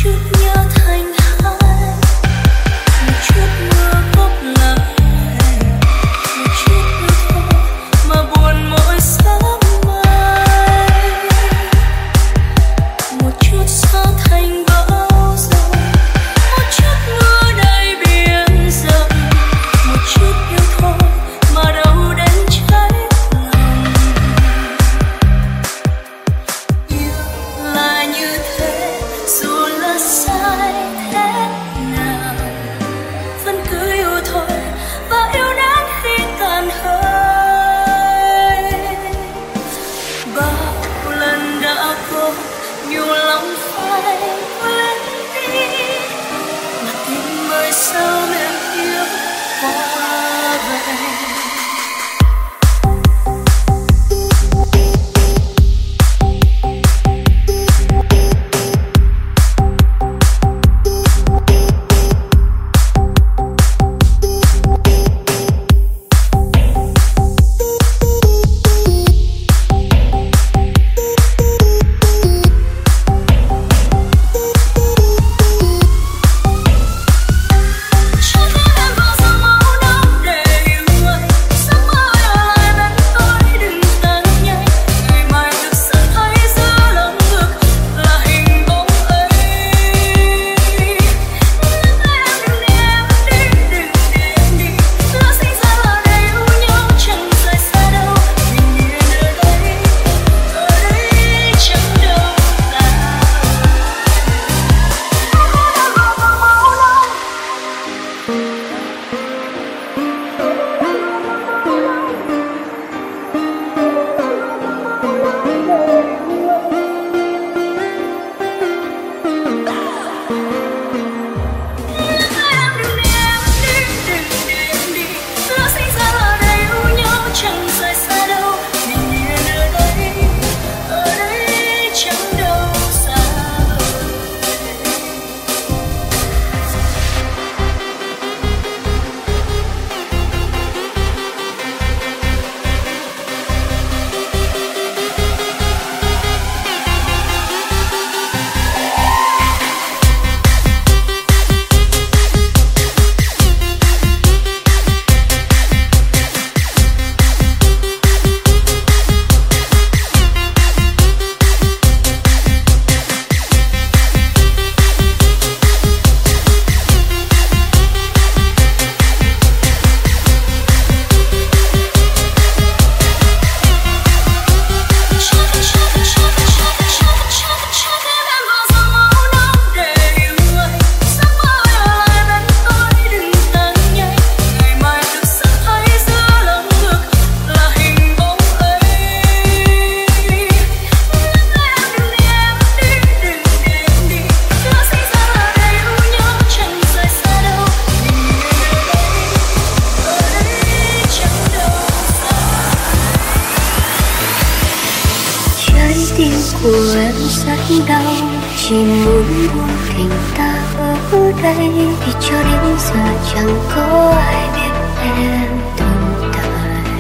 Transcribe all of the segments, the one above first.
của em rất đau, chỉ muốn buông tình ta ở đây, vì cho đến giờ chẳng có ai biết em tồn tại.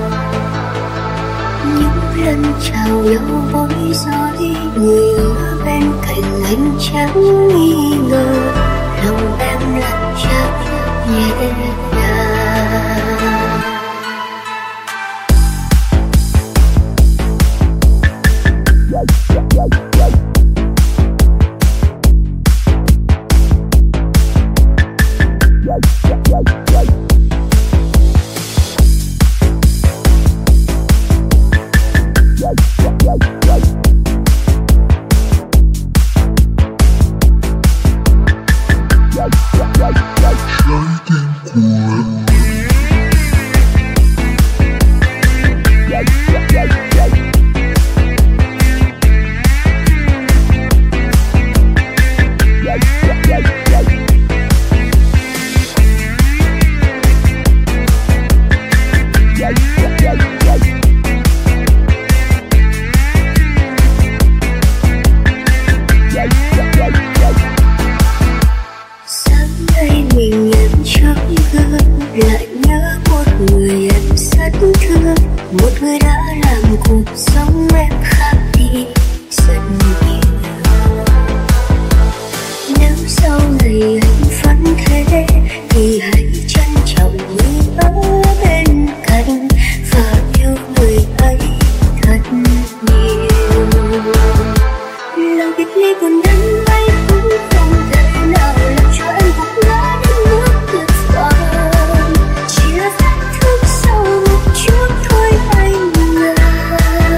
Những lần chào nhau bối rối, người ở bên cạnh anh chẳng nghi ngờ, lòng em lặng chắc nhẹ nhàng. ngày anh vẫn thế thì hãy trân trọng người ở bên cạnh và yêu người ấy thật nhiều. Lòng biệt ly buồn đắng ấy cũng không thể nào làm cho em gục ngã đến mức tuyệt vọng. Chỉ là vết thương sâu một chút thôi anh à.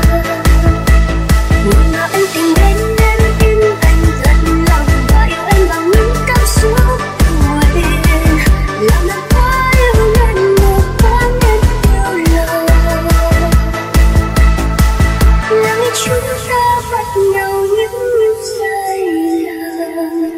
Nhưng mà anh tìm đến em tin anh thật lòng và yêu anh bằng những cảm xúc nguyện. Làm em quá yêu lần một quá nên yêu lòng. Là ngày chúng ta bắt đầu những sai lầm.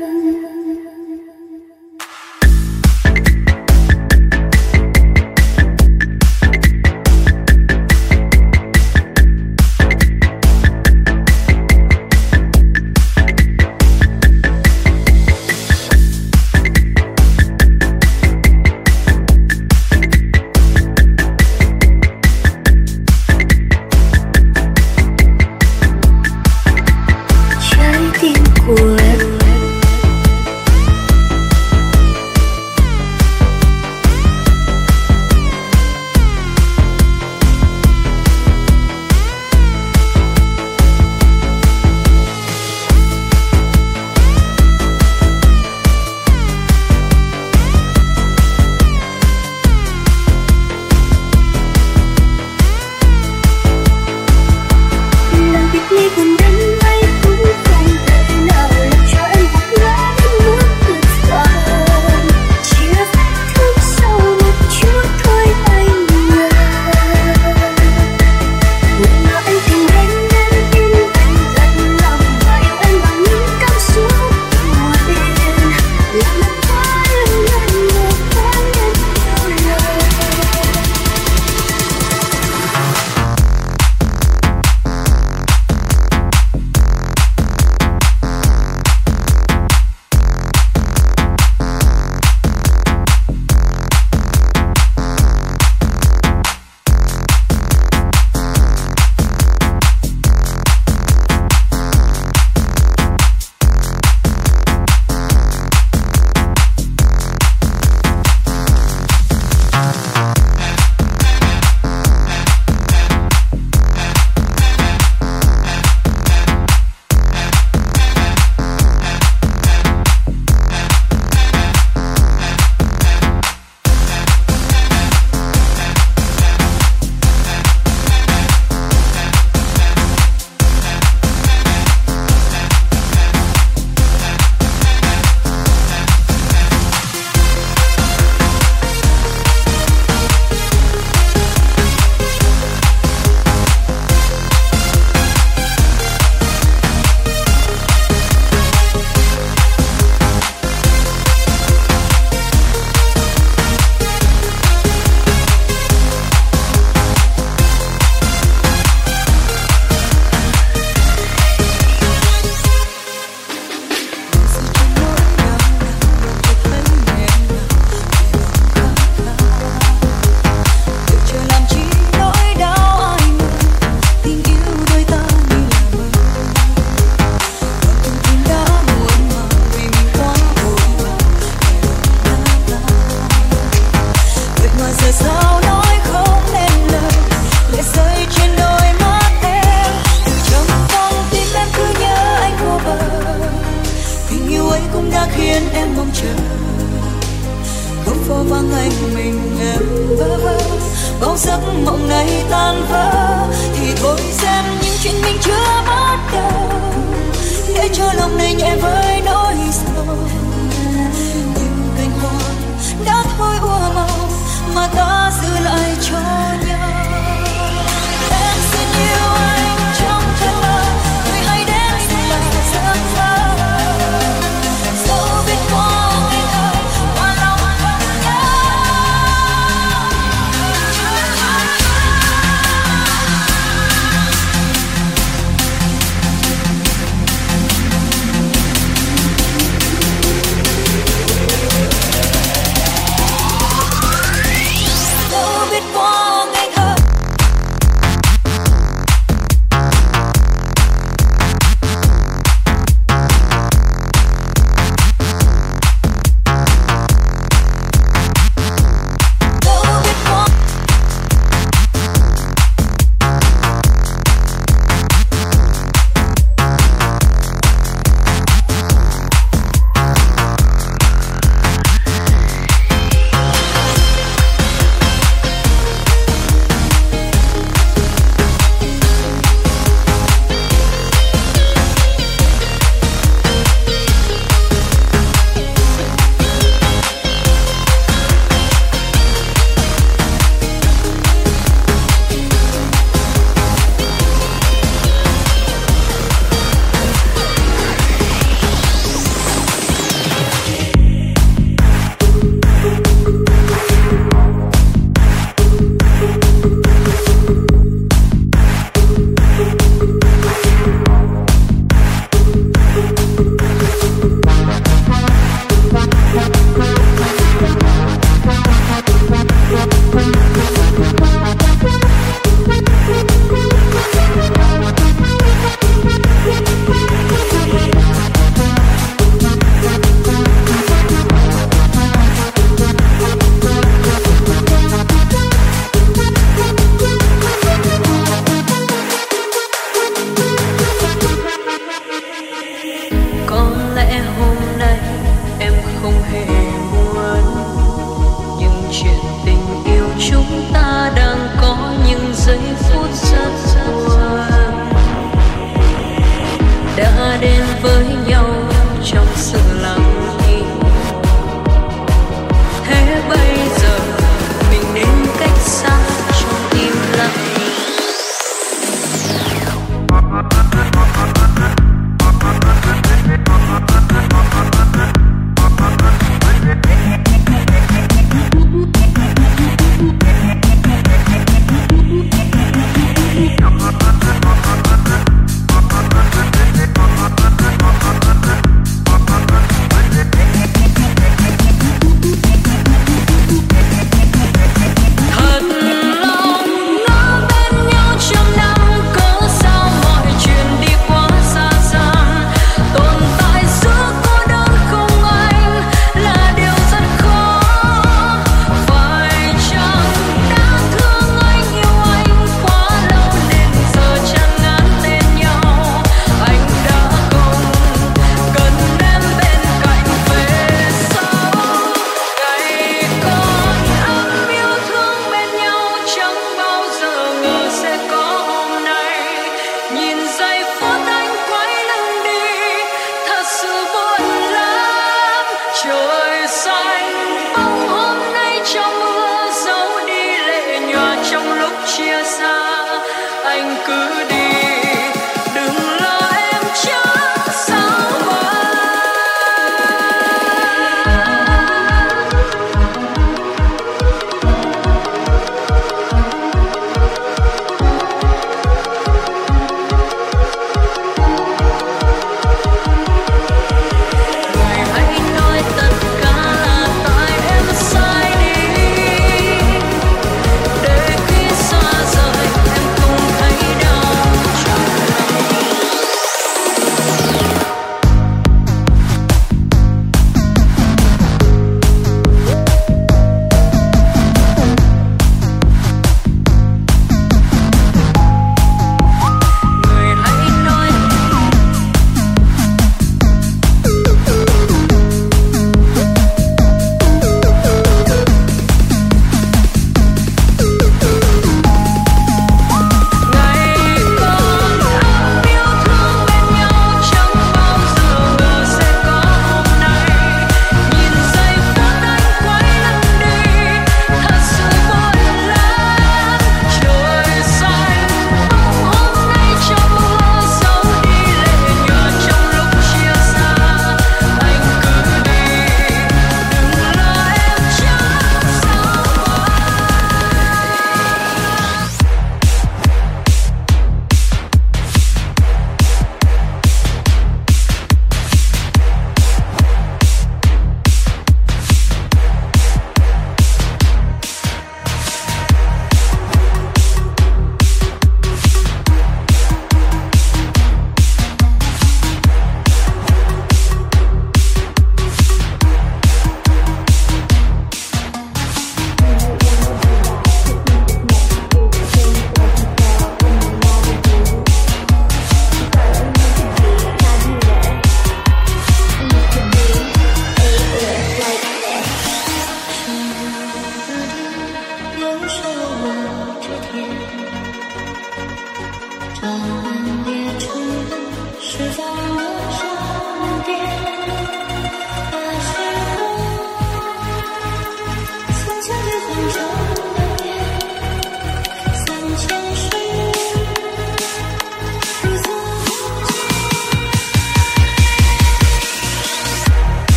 Trái tim của em làm biệt ly buồn đắng ấy cũng không thể nào làm cho em gục ngã đến mức tuyệt vọng. Chỉ là vết thương sâu một chút thôi anh à. Nhưng mà anh tìm đến em tin anh thật lòng và yêu anh bằng những cảm xúc nguyện. Làm em quá yêu lần một quá nên yêu lòng. Khiến em mong chờ không phố vắng anh mình em bơ vơ, bóng giấc mộng này tan vỡ thì thôi xem những chuyện mình chưa bắt đầu, để cho lòng này nhẹ với nỗi sầu. Những cành hoa đã thôi úa màu mà ta giữ lại cho nhau. Em xin yêu anh trong cơn mơ, người hãy đến xin là giấc mơ.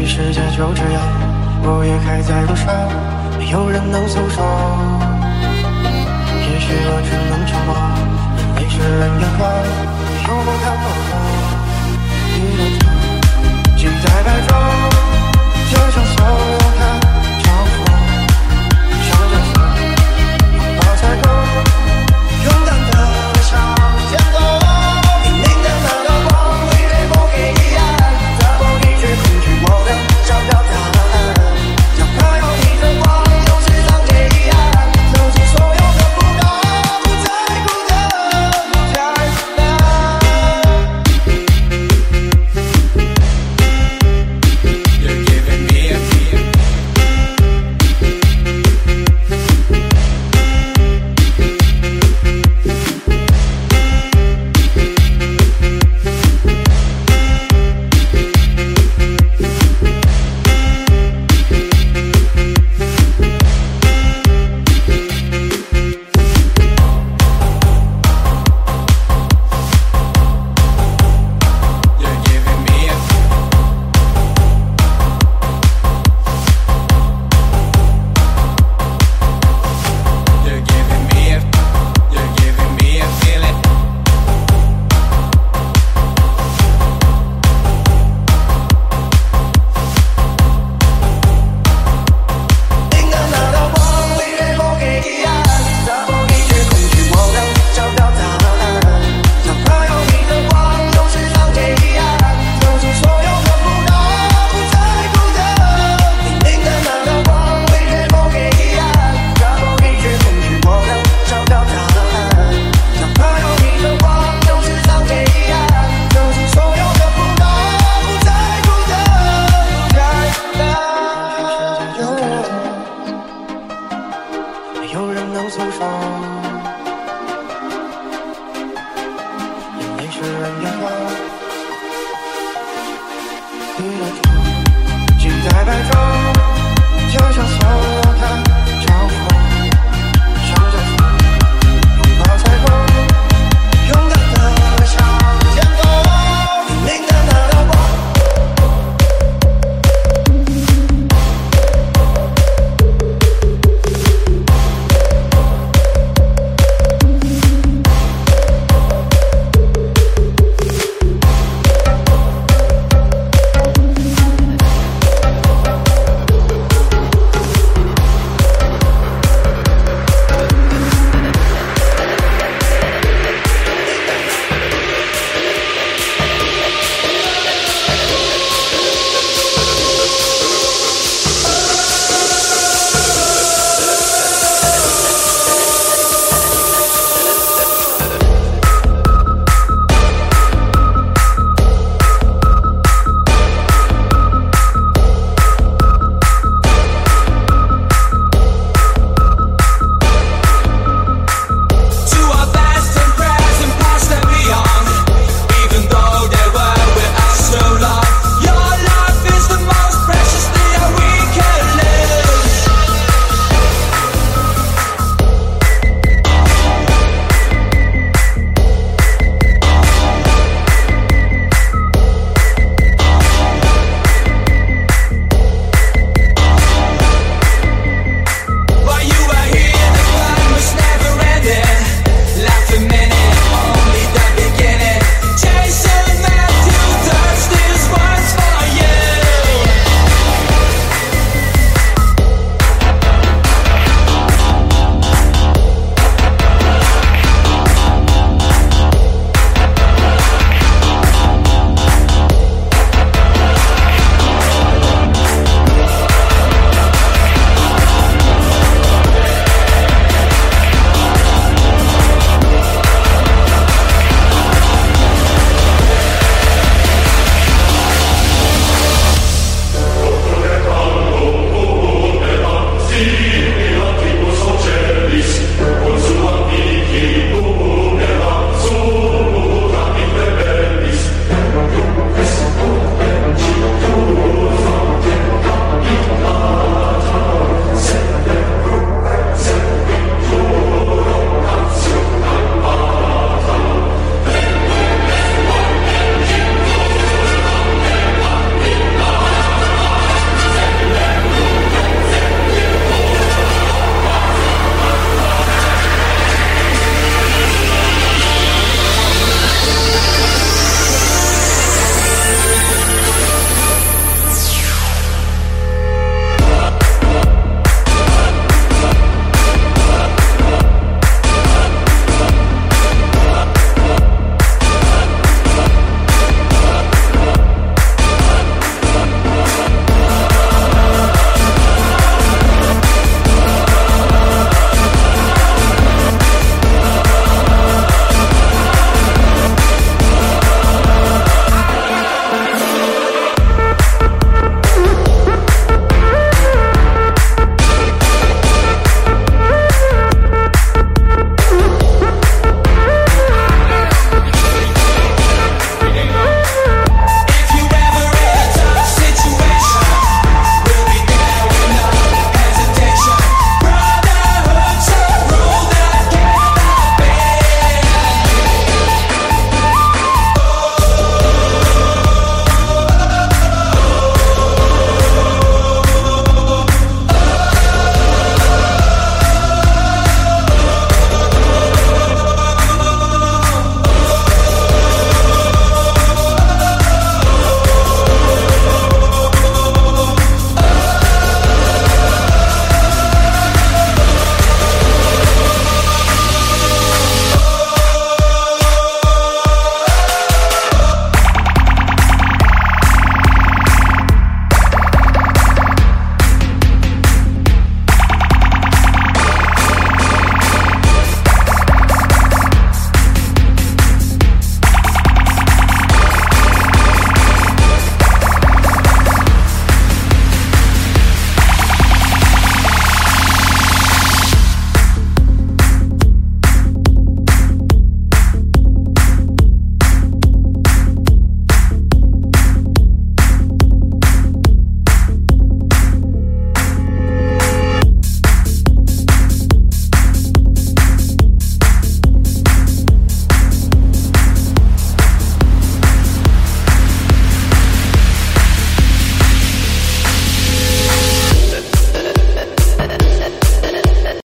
世界就这样，我也还在路上，没有人能诉说。也许我只能沉默，眼泪湿润眼眶，永不看破我。你的疼，记在白昼，就像所有的交付，像角色，拥抱才够，勇敢的向前走。明明的那道光，为谁不给遗憾？打破一切恐惧，我能找到答案。哪怕有你的光，有时常给遗憾，走进所有的不安，不在乎的，不再难。You're giving me a feel. You're giving me a You're giving me a You're giving me a feeling. Nhìn到那道光，为谁不给遗憾？打破一切恐惧，我能找到答案。哪怕有你的光，有时常给遗憾，走进所有的不安，不在乎的。明明的那道光，为谁不给遗憾？打破一切恐惧，我能找到答案。哪怕有你的光，有时常给遗憾，走进所有的不安，不在乎的，不再难。没有人能诉说，眼泪湿润眼眶，你的疼，记在白昼。